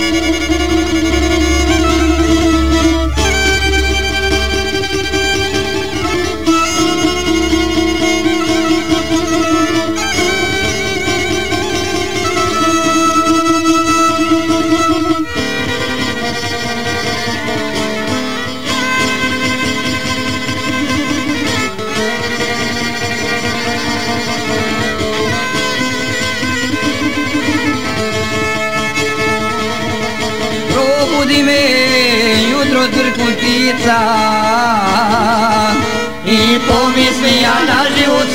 Probudi me jutro trkutica i pomisli ja na život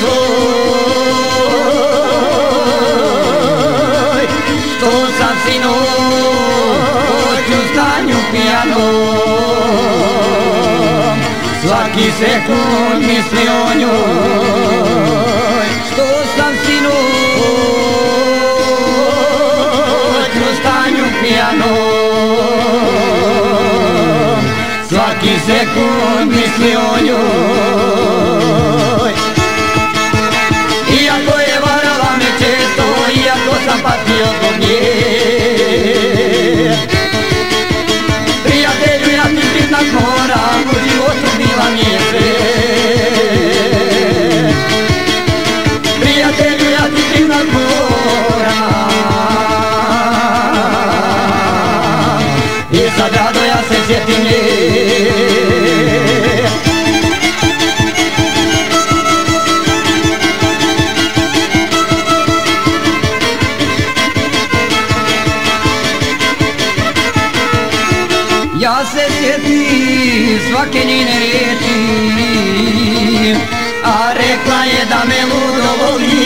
svoj, što sam sinoć u stanju pijanom, svaki sekund misli o njoj, što sam sinoć u stanju pijanom, svaki sekund misli o njoj. Iako je varala me često, iako sam patio zbog nje, prijatelju ja ti priznat moram, u životu bila mi je sve. Prijatelju ja ti priznat moram, i sad rado ja se sjetim nje. Ja se sjetim svake njene riječi, a rekla je da me ludo voli.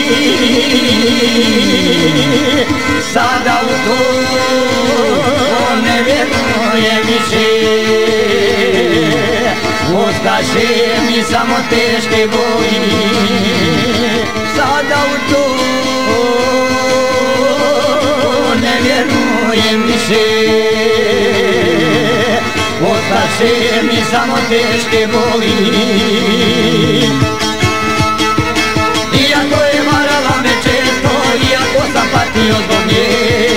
Sada u to ne vjerujem više, ostaše mi samo teške boli. Sada u to ne vjerujem više, ostaše mi samo teške boli. Iako je varala me često, iako sam patio zbog nje,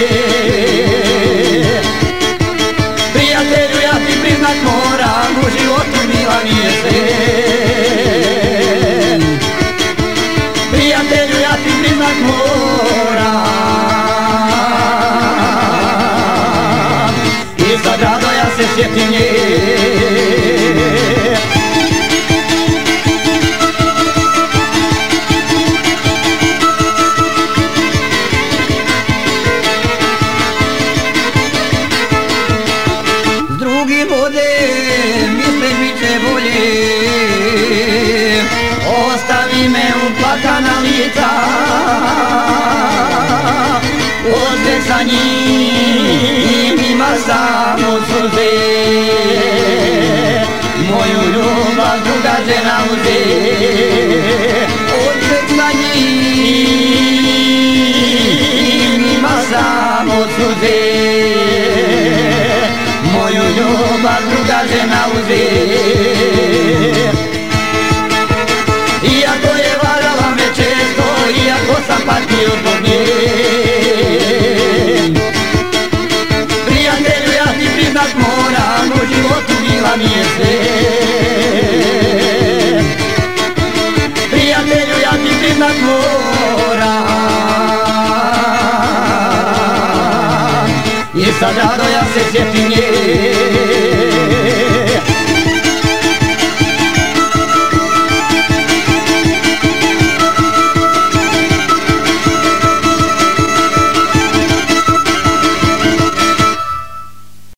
prijatelju ja ti priznat moram, u životu bila mi je sve. Prijatelju ja ti priznat moram, i sad rado ja se sjetim nje. S drugim ode misle bit će bolje, ostavi me uplakana lica, odvek sa njim ima samo suze, moju ljubav druga žena uze. Odvek sa njim ima samo suze, moju ljubav druga žena uze. Iako je varala me često, iako sam patio zbog nje, prijatelju ja ti priznat moram, u životu bila mi je sve. Prijatelju ja ti priznat moram, i sad rado ja se sjetim nje.